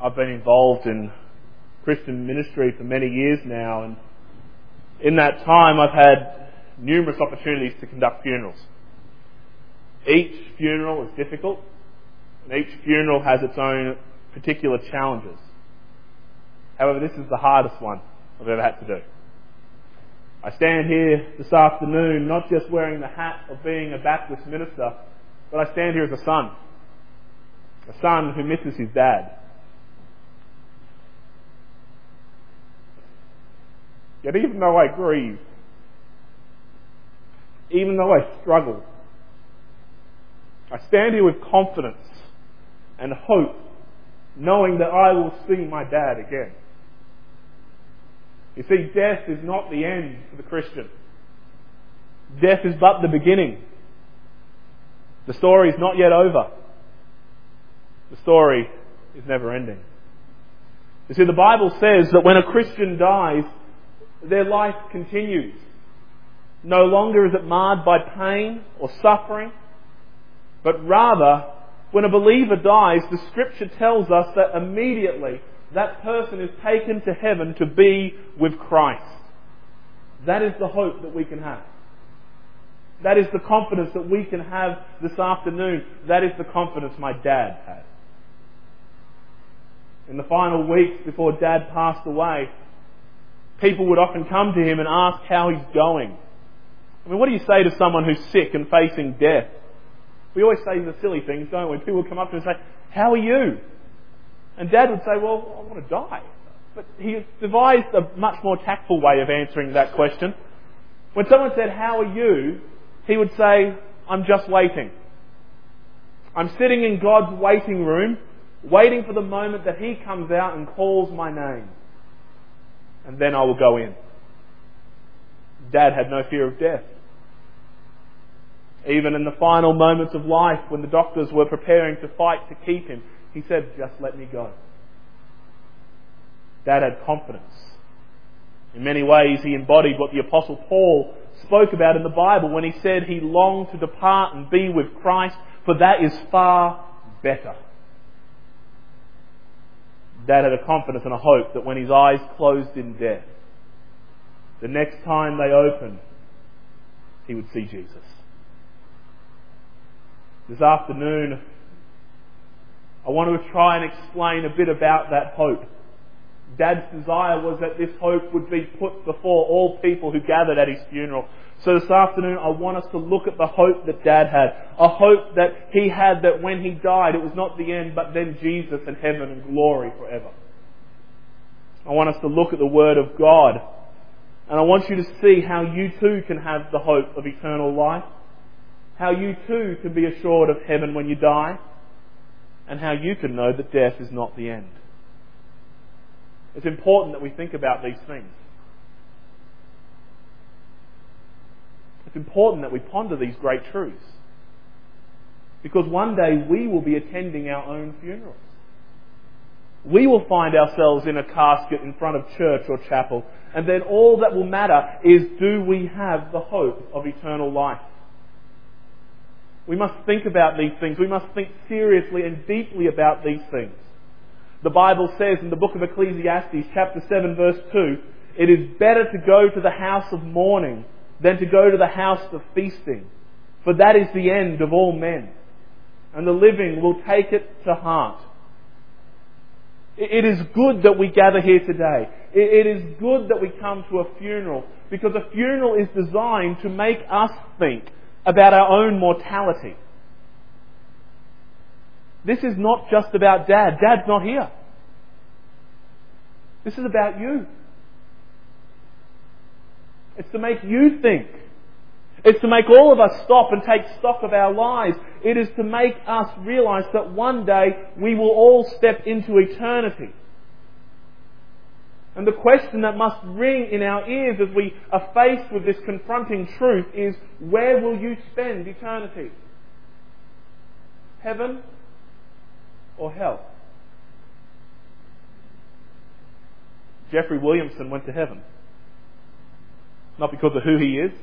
I've been involved in Christian ministry for many years now, and in that time I've had numerous opportunities to conduct funerals. Each funeral is difficult, and each funeral has its own particular challenges. However, this is the hardest one I've ever had to do. I stand here this afternoon not just wearing the hat of being a Baptist minister, but I stand here as a son who misses his dad. Yet even though I grieve, even though I struggle, I stand here with confidence and hope, knowing that I will see my dad again. You see, death is not the end for the Christian. Death is but the beginning. The story is not yet over. The story is never ending. You see, the Bible says that when a Christian dies, their life continues. No longer is it marred by pain or suffering, but rather, when a believer dies, the Scripture tells us that immediately that person is taken to heaven to be with Christ. That is the hope that we can have. That is the confidence that we can have this afternoon. That is the confidence my dad had. In the final weeks before Dad passed away, people would often come to him and ask how he's going. I mean, what do you say to someone who's sick and facing death? We always say the silly things, don't we? People would come up to him and say, "How are you?" And Dad would say, "Well, I want to die." But he devised a much more tactful way of answering that question. When someone said, "How are you?" he would say, "I'm just waiting. I'm sitting in God's waiting room, waiting for the moment that He comes out and calls my name. And then I will go in." Dad had no fear of death. Even in the final moments of life, when the doctors were preparing to fight to keep him, he said, "Just let me go." Dad had confidence. In many ways, he embodied what the Apostle Paul spoke about in the Bible when he said he longed to depart and be with Christ, for that is far better. Dad had a confidence and a hope that when his eyes closed in death, the next time they opened, he would see Jesus. This afternoon, I want to try and explain a bit about that hope. Dad's desire was that this hope would be put before all people who gathered at his funeral. So this afternoon I want us to look at the hope that Dad had. A hope that he had that when he died it was not the end, but then Jesus and heaven and glory forever. I want us to look at the Word of God. And I want you to see how you too can have the hope of eternal life. How you too can be assured of heaven when you die. And how you can know that death is not the end. It's important that we think about these things. It's important that we ponder these great truths. Because one day we will be attending our own funerals. We will find ourselves in a casket in front of church or chapel. And then all that will matter is, do we have the hope of eternal life? We must think about these things. We must think seriously and deeply about these things. The Bible says in the book of Ecclesiastes, chapter 7, verse 2, "It is better to go to the house of mourning than to go to the house of feasting. For that is the end of all men, and the living will take it to heart." It is good that we gather here today. It is good that we come to a funeral, because a funeral is designed to make us think about our own mortality. This is not just about Dad. Dad's not here. This is about you. It's to make you think. It's to make all of us stop and take stock of our lives. It is to make us realise that one day we will all step into eternity. And the question that must ring in our ears as we are faced with this confronting truth is, where will you spend eternity? Heaven or hell? Jeffrey Williamson went to heaven. Not because of who he is,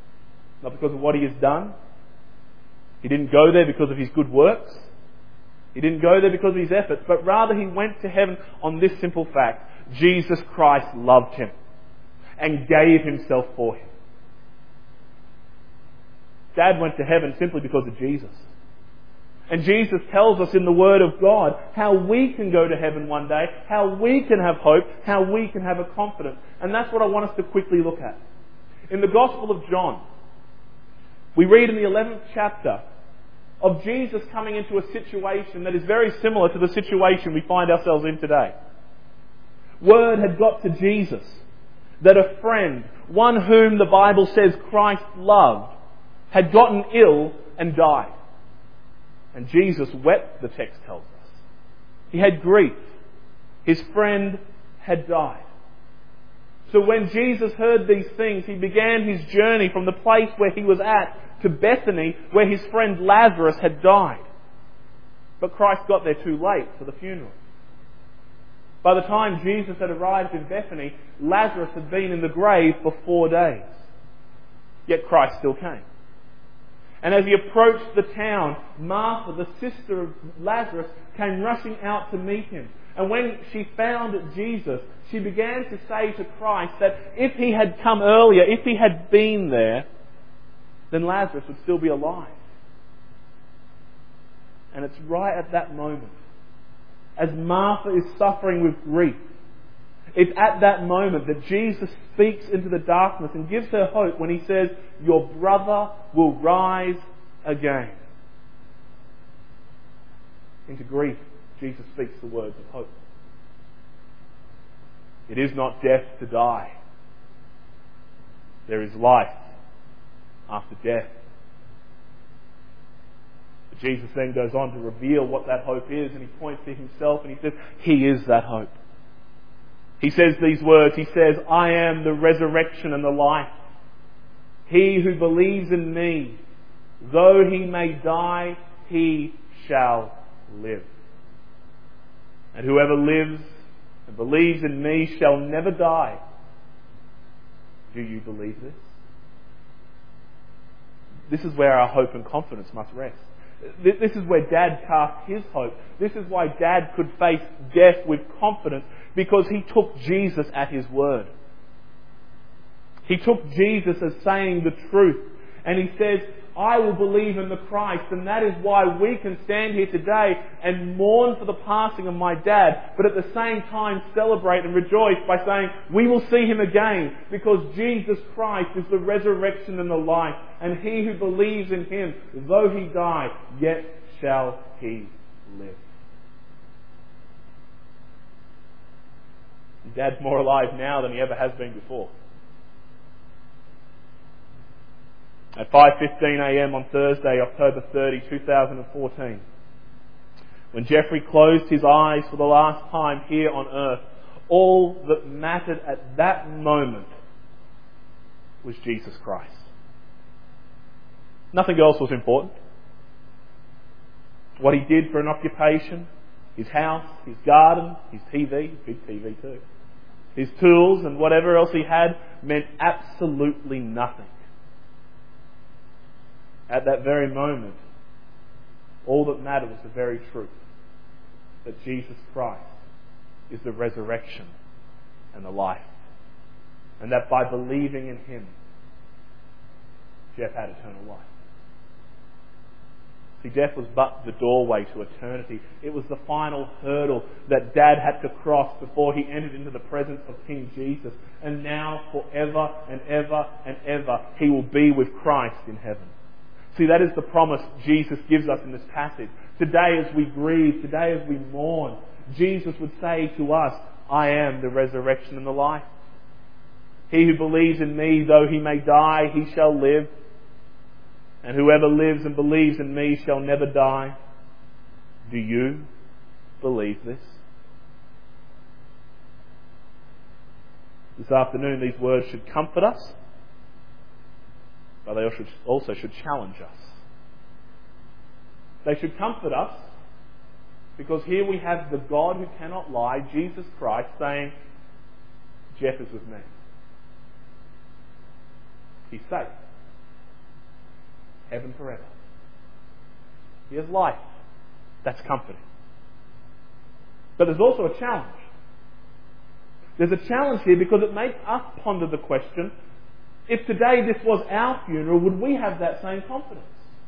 not because of what he has done. He didn't go there because of his good works. He didn't go there because of his efforts, but rather he went to heaven on this simple fact: Jesus Christ loved him and gave himself for him. Dad went to heaven simply because of Jesus. And Jesus tells us in the Word of God how we can go to heaven one day, how we can have hope, how we can have a confidence. And that's what I want us to quickly look at. In the Gospel of John, we read in the 11th chapter of Jesus coming into a situation that is very similar to the situation we find ourselves in today. Word had got to Jesus that a friend, one whom the Bible says Christ loved, had gotten ill and died. And Jesus wept, the text tells us. He had grief. His friend had died. So when Jesus heard these things, he began his journey from the place where he was at to Bethany, where his friend Lazarus had died. But Christ got there too late for the funeral. By the time Jesus had arrived in Bethany, Lazarus had been in the grave for 4 days. Yet Christ still came. And as he approached the town, Martha, the sister of Lazarus, came rushing out to meet him. And when she found Jesus, she began to say to Christ that if he had come earlier, if he had been there, then Lazarus would still be alive. And it's right at that moment, as Martha is suffering with grief, it's at that moment that Jesus speaks into the darkness and gives her hope when he says, "Your brother will rise again." Into grief, Jesus speaks the words of hope. It is not death to die. There is life after death. But Jesus then goes on to reveal what that hope is, and he points to himself and he says, he is that hope. He says these words, he says, "I am the resurrection and the life. He who believes in me, though he may die, he shall live. And whoever lives and believes in me shall never die." Do you believe this? This is where our hope and confidence must rest. This is where Dad cast his hope. This is why Dad could face death with confidence, because he took Jesus at his word. He took Jesus as saying the truth. And he says, "I will believe in the Christ." And that is why we can stand here today and mourn for the passing of my dad, but at the same time celebrate and rejoice by saying, we will see him again, because Jesus Christ is the resurrection and the life. And he who believes in him, though he die, yet shall he live. Dad's more alive now than he ever has been before. At 5:15 a.m. on Thursday, October 30, 2014, when Jeffrey closed his eyes for the last time here on earth, all that mattered at that moment was Jesus Christ. Nothing else was important. What he did for an occupation, his house, his garden, his TV, big TV too, his tools and whatever else he had meant absolutely nothing. At that very moment, all that mattered was the very truth that Jesus Christ is the resurrection and the life. And that by believing in him, Jeff had eternal life. See, death was but the doorway to eternity. It was the final hurdle that Dad had to cross before he entered into the presence of King Jesus. And now, forever and ever and ever, he will be with Christ in heaven. See, that is the promise Jesus gives us in this passage. Today as we grieve, today as we mourn, Jesus would say to us, "I am the resurrection and the life. He who believes in me, though he may die, he shall live. And whoever lives and believes in me shall never die." Do you believe this? This afternoon, these words should comfort us, but they also should challenge us. They should comfort us because here we have the God who cannot lie, Jesus Christ, saying, "Jeff is with me. He's safe. Heaven forever. He has life That's comforting. But there's also a challenge. There's a challenge here because it makes us ponder the question, if today this was our funeral, would we have that same confidence?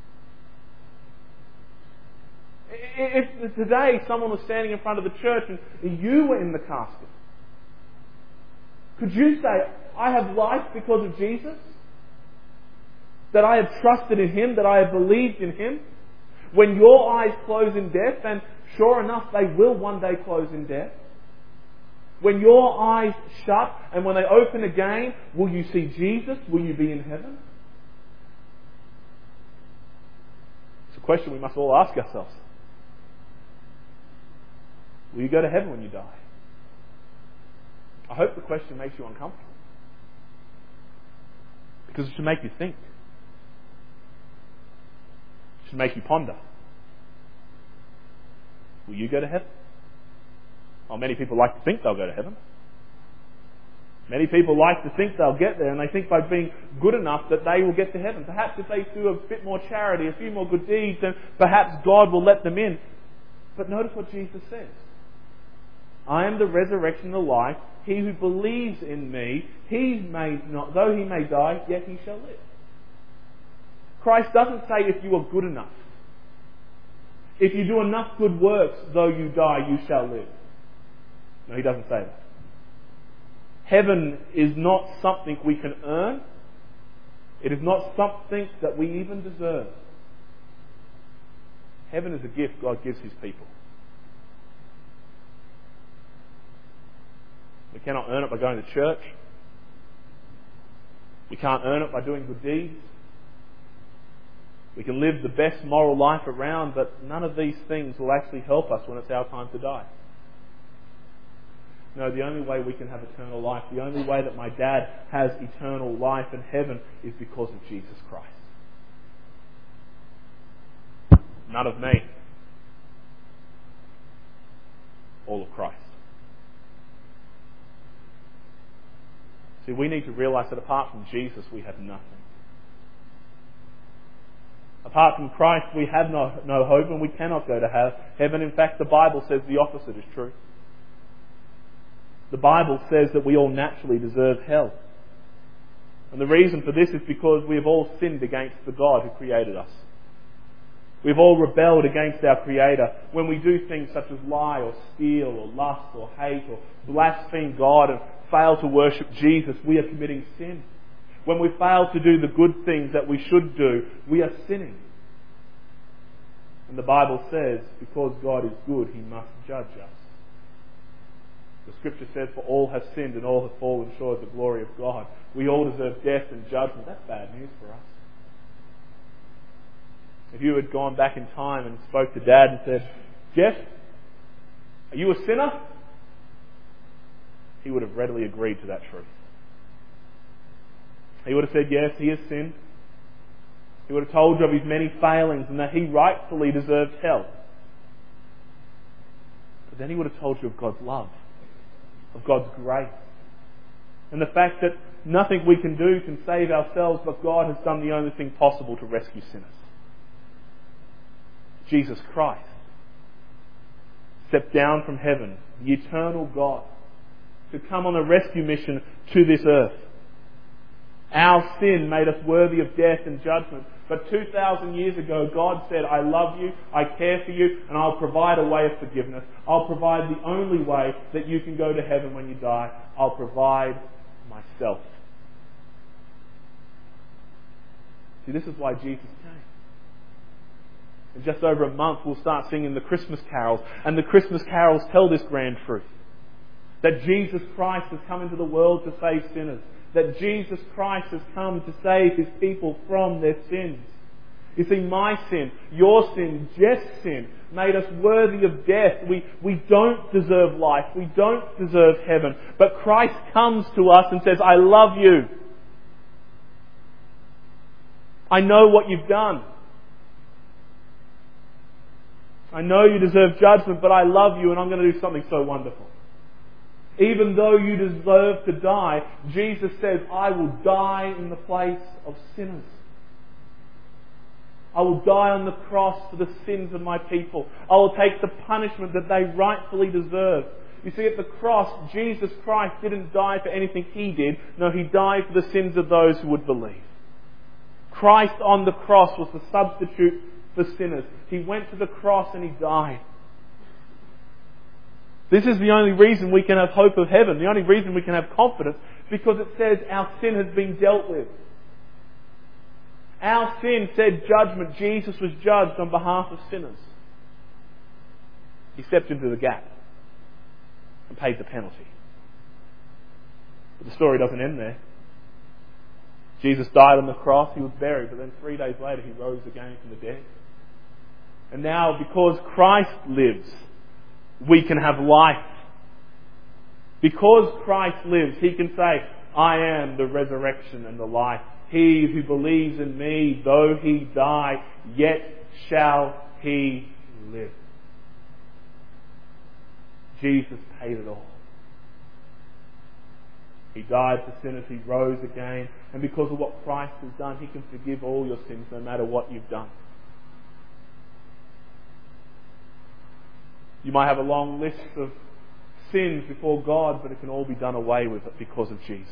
If today someone was standing in front of the church and you were in the casket, could you say, I have life because of Jesus? That I have trusted in Him, that I have believed in Him? When your eyes close in death, and sure enough they will one day close in death, when your eyes shut and when they open again, will you see Jesus? Will you be in heaven? It's a question we must all ask ourselves. Will you go to heaven when you die? I hope the question makes you uncomfortable. Because it should make you think. It should make you ponder. Will you go to heaven? Well, many people like to think they'll go to heaven. Many people like to think they'll get there, and they think by being good enough that they will get to heaven. Perhaps if they do a bit more charity, a few more good deeds, then perhaps God will let them in. But notice what Jesus says. I am the resurrection and the life. He who believes in me, though he may die, yet he shall live. Christ doesn't say if you are good enough. If you do enough good works, though you die, you shall live. No, He doesn't say that. Heaven is not something we can earn. It is not something that we even deserve. Heaven is a gift God gives His people. We cannot earn it by going to church. We can't earn it by doing good deeds. We can live the best moral life around, but none of these things will actually help us when it's our time to die. No, the only way we can have eternal life, the only way that my dad has eternal life in heaven is because of Jesus Christ. None of me. All of Christ. See, we need to realise that apart from Jesus, we have nothing. Apart from Christ, we have no hope and we cannot go to heaven. In fact, the Bible says the opposite is true. The Bible says that we all naturally deserve hell. And the reason for this is because we have all sinned against the God who created us. We've all rebelled against our Creator. When we do things such as lie or steal or lust or hate or blaspheme God and fail to worship Jesus, we are committing sin. When we fail to do the good things that we should do, we are sinning. And the Bible says, because God is good, He must judge us. The Scripture says, for all have sinned and all have fallen short of the glory of God. We all deserve death and judgment. That's bad news for us. If you had gone back in time and spoke to Dad and said, Jeff, are you a sinner? He would have readily agreed to that truth. He would have said, yes, he has sinned. He would have told you of his many failings and that he rightfully deserved hell. But then he would have told you of God's love, of God's grace, and the fact that nothing we can do can save ourselves, but God has done the only thing possible to rescue sinners. Jesus Christ stepped down from heaven, the eternal God, to come on a rescue mission to this earth. Our sin made us worthy of death and judgment. But 2,000 years ago, God said, I love you, I care for you, and I'll provide a way of forgiveness. I'll provide the only way that you can go to heaven when you die. I'll provide myself. See, this is why Jesus came. In just over a month, we'll start singing the Christmas carols. And the Christmas carols tell this grand truth. That Jesus Christ has come into the world to save sinners. That Jesus Christ has come to save His people from their sins. You see, my sin, your sin, Jeff's sin, made us worthy of death. We don't deserve life. We don't deserve heaven. But Christ comes to us and says, I love you. I know what you've done. I know you deserve judgment, but I love you and I'm going to do something so wonderful. Even though you deserve to die, Jesus says, I will die in the place of sinners. I will die on the cross for the sins of my people. I will take the punishment that they rightfully deserve. You see, at the cross, Jesus Christ didn't die for anything He did. No, He died for the sins of those who would believe. Christ on the cross was the substitute for sinners. He went to the cross and He died. This is the only reason we can have hope of heaven, the only reason we can have confidence, because it says our sin has been dealt with. Our sin said judgment. Jesus was judged on behalf of sinners. He stepped into the gap and paid the penalty. But the story doesn't end there. Jesus died on the cross, He was buried, but then 3 days later He rose again from the dead. And now, because Christ lives, we can have life. Because Christ lives, He can say, I am the resurrection and the life. He who believes in me, though he die, yet shall he live. Jesus paid it all. He died for sinners, He rose again, and because of what Christ has done, He can forgive all your sins no matter what you've done. You might have a long list of sins before God, but it can all be done away with because of Jesus.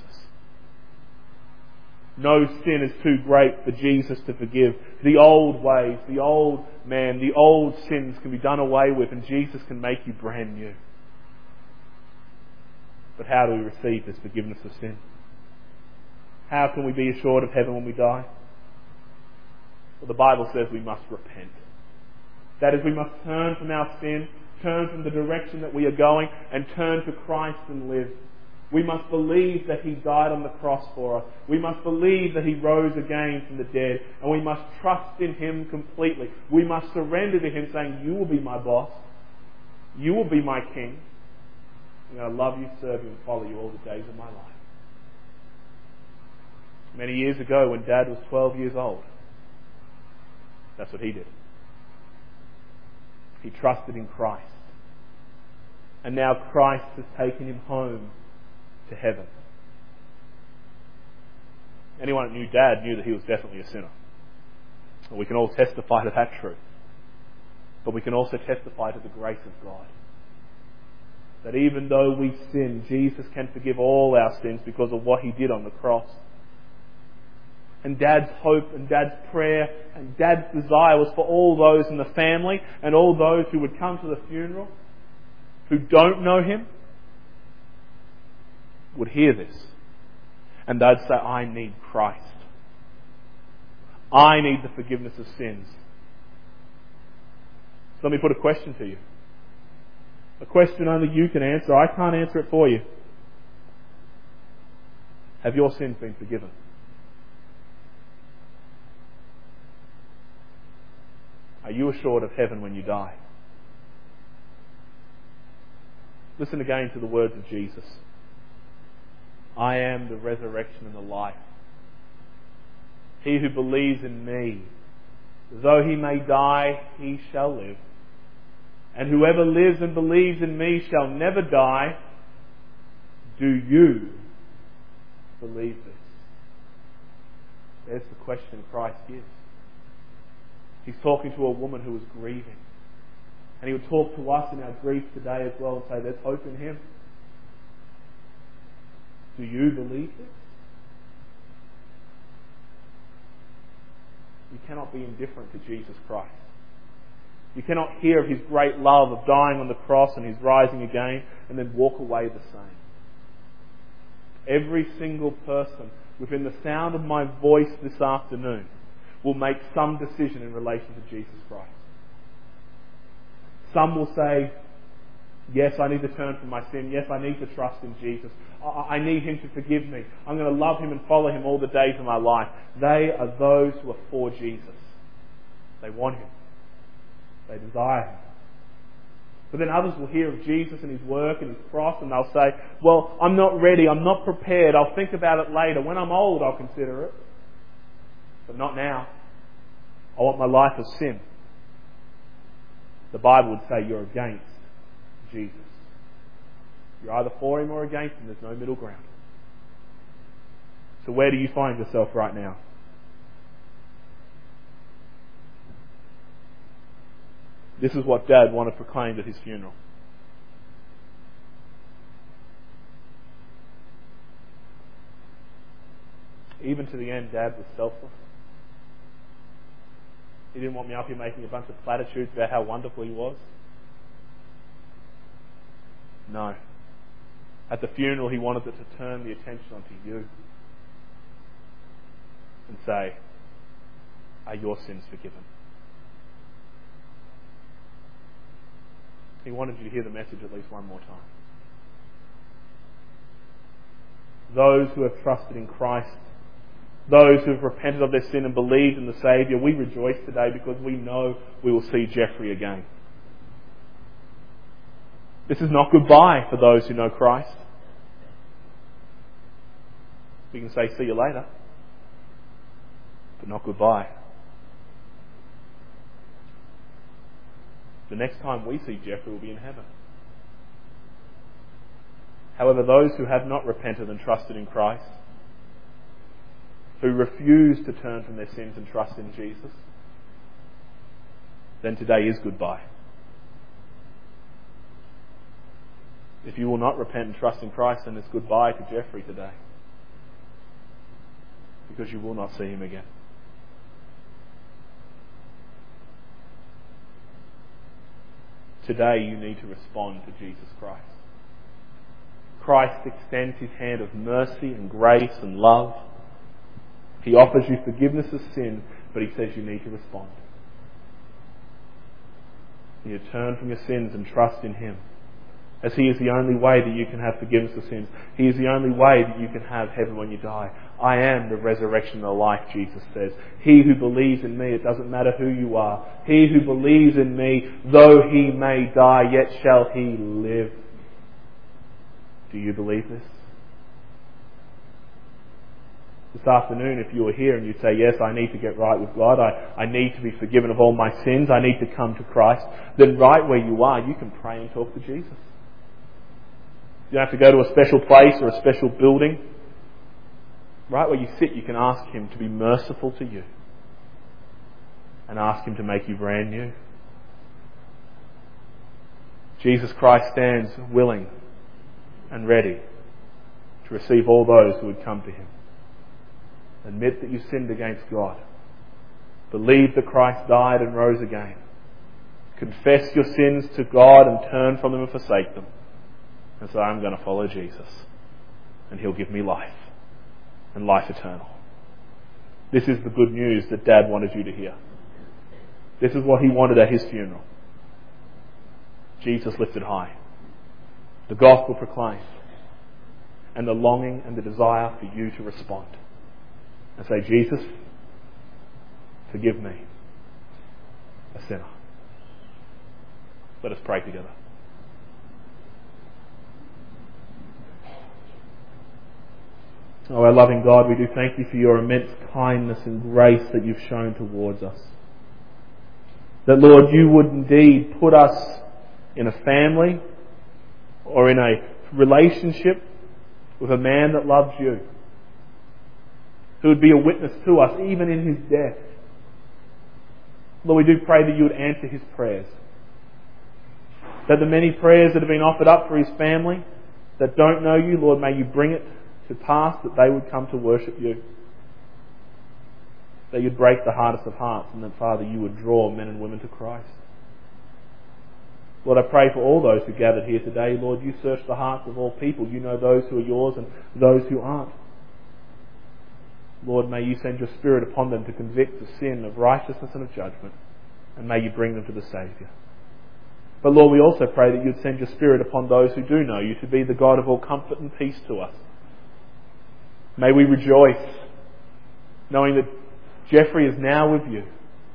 No sin is too great for Jesus to forgive. The old ways, the old man, the old sins can be done away with, and Jesus can make you brand new. But how do we receive this forgiveness of sin? How can we be assured of heaven when we die? Well, the Bible says we must repent. That is, we must turn from our sin, turn from the direction that we are going, and turn to Christ and live. We must believe that He died on the cross for us. We must believe that He rose again from the dead. And we must trust in Him completely. We must surrender to Him, saying, you will be my boss. You will be my king. I'm going to love you, serve you, and follow you all the days of my life. Many years ago, when Dad was 12 years old, that's what he did. He trusted in Christ. And now Christ has taken him home to heaven. Anyone that knew Dad knew that he was definitely a sinner. And we can all testify to that truth. But we can also testify to the grace of God. That even though we sin, Jesus can forgive all our sins because of what He did on the cross. And Dad's hope and Dad's prayer and Dad's desire was for all those in the family and all those who would come to the funeral who don't know Him would hear this. And they'd say, I need Christ. I need the forgiveness of sins. So let me put a question to you. A question only you can answer. I can't answer it for you. Have your sins been forgiven? Are you assured of heaven when you die? Listen again to the words of Jesus. I am the resurrection and the life. He who believes in me, though he may die, he shall live. And whoever lives and believes in me shall never die. Do you believe this? There's the question Christ gives. He's talking to a woman who was grieving. And He would talk to us in our grief today as well and say, there's hope in Him. Do you believe this? You cannot be indifferent to Jesus Christ. You cannot hear of His great love of dying on the cross and His rising again and then walk away the same. Every single person within the sound of my voice this afternoon will make some decision in relation to Jesus Christ. Some will say, yes, I need to turn from my sin. Yes, I need to trust in Jesus. I need Him to forgive me. I'm going to love Him and follow Him all the days of my life. They are those who are for Jesus. They want Him. They desire Him. But then others will hear of Jesus and His work and His cross and they'll say, well, I'm not ready. I'm not prepared. I'll think about it later. When I'm old, I'll consider it. But not now. I want my life of sin. The Bible would say you're against Jesus. You're either for Him or against Him. There's no middle ground. So where do you find yourself right now? This is what Dad wanted proclaimed at his funeral. Even to the end, Dad was selfless. He didn't want me up here making a bunch of platitudes about how wonderful he was. No. At the funeral, he wanted it to turn the attention onto you and say, are your sins forgiven? He wanted you to hear the message at least one more time. Those who have trusted in Christ, those who have repented of their sin and believed in the Saviour, we rejoice today because we know we will see Jeffrey again. This is not goodbye for those who know Christ. We can say, see you later, but not goodbye. The next time we see Jeffrey will be in heaven. However, those who have not repented and trusted in Christ, who refuse to turn from their sins and trust in Jesus, then today is goodbye. If you will not repent and trust in Christ, then it's goodbye to Jeffrey today, because you will not see him again. Today you need to respond to Jesus Christ. Christ extends his hand of mercy and grace and love. He offers you forgiveness of sin, but he says you need to respond. You turn from your sins and trust in him, as he is the only way that you can have forgiveness of sins. He is the only way that you can have heaven when you die. I am the resurrection and the life, Jesus says. He who believes in me, it doesn't matter who you are. He who believes in me, though he may die, yet shall he live. Do you believe this? This afternoon, if you were here and you'd say, yes, I need to get right with God, I need to be forgiven of all my sins, I need to come to Christ, then right where you are, you can pray and talk to Jesus. You don't have to go to a special place or a special building. Right where you sit, you can ask him to be merciful to you and ask him to make you brand new. Jesus Christ stands willing and ready to receive all those who would come to him. Admit that you sinned against God. Believe that Christ died and rose again. Confess your sins to God and turn from them and forsake them. And say, I'm going to follow Jesus. And he'll give me life. And life eternal. This is the good news that Dad wanted you to hear. This is what he wanted at his funeral. Jesus lifted high. The gospel proclaimed. And the longing and the desire for you to respond. And say, Jesus, forgive me, a sinner. Let us pray together. Oh, our loving God, we do thank you for your immense kindness and grace that you've shown towards us. That, Lord, you would indeed put us in a family or in a relationship with a man that loves you, who would be a witness to us even in his death. Lord, we do pray that you would answer his prayers. That the many prayers that have been offered up for his family that don't know you, Lord, may you bring it to pass that they would come to worship you. That you'd break the hardest of hearts, and that, Father, you would draw men and women to Christ. Lord, I pray for all those who gathered here today. Lord, you search the hearts of all people. You know those who are yours and those who aren't. Lord, may you send your Spirit upon them to convict of sin, of righteousness and of judgment, and may you bring them to the Saviour. But Lord, we also pray that you'd send your Spirit upon those who do know you to be the God of all comfort and peace to us. May we rejoice knowing that Jeffrey is now with you.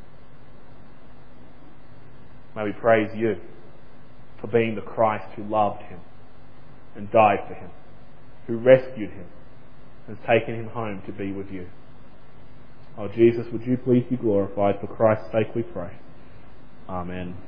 May we praise you for being the Christ who loved him and died for him, who rescued him and has taken him home to be with you. Oh Jesus, would you please be glorified? For Christ's sake we pray. Amen.